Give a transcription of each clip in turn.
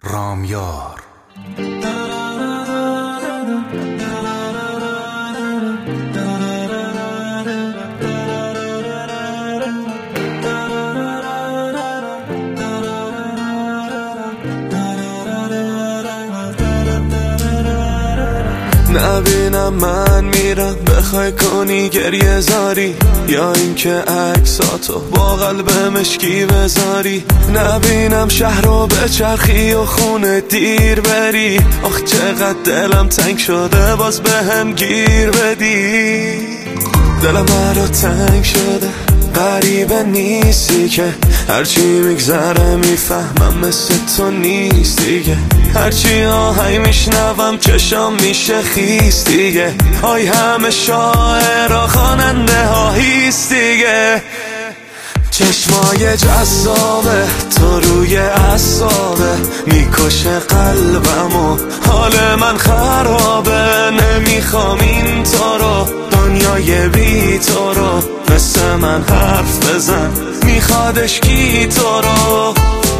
رامیار نبینم من میرم بخوای کنی گریه زاری، یا اینکه عکساتو با قلب مشکی بذاری. نبینم شهر رو بچرخی و خونه دیر بری، آخ چقدر دلم تنگ شده باز بهم گیر بدی. دلم برا تنگ شده، غریبه نیستی که هرچی میگذره میفهمم مثل تو نیست دیگه. هرچی آهی میشنوم چشام میشه خیس دیگه. آی همه شاعرها خواننده ها هیست دیگه. چشمای جذابه تو روی اعصابه، میکشه قلبم و حال من خرابه. نمیخوام این تو رو، دنیای بی تو رو، مثل من حرف بزن میخوادش کی تو رو.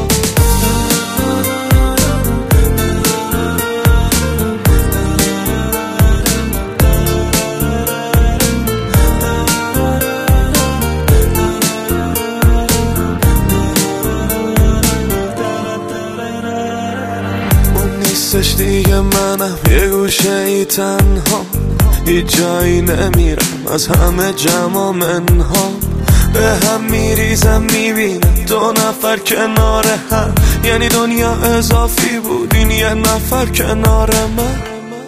نیستش دیگه، منم یه گوشه ای تنها، هیچ جایی نمیرم از همه جمع منها. به هم میریزم میبینم دو نفر کنار هم، یعنی دنیا اضافی بود این یه نفر کنار من.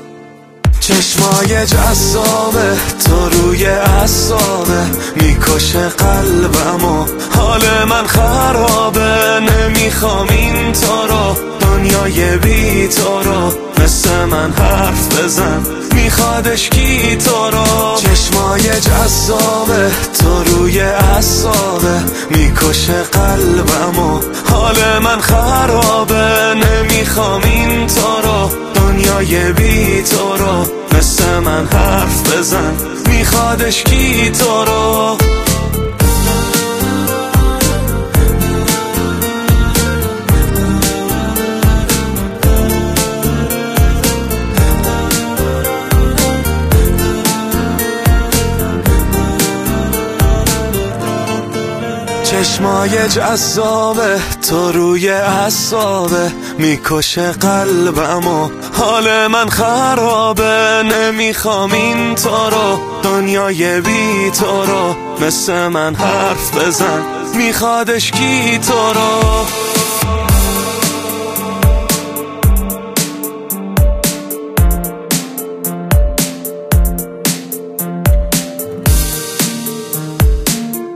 چشمای جذابه تو روی اعصابه، میکشه قلبم و حال من خرابه. نمیخوام این تو رو، دنیای بی تو رو، مثل من حرف بزن میخوادش کی تو رو. چشمای جذابه تو روی اعصابه، میکشه قلبم و حال من خرابه. نمیخوام این تو رو، دنیای بی تو رو، مثل من حرف بزن میخوادش کی تو رو. چشمای جذابه تو روی اعصابه، میکشه قلبم و حال من خرابه. نمیخوام این تو رو، دنیای بی تو رو، مثل من حرف بزن میخوادش کی تو رو.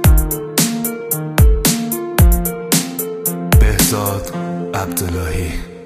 بهزاد عبداللهی.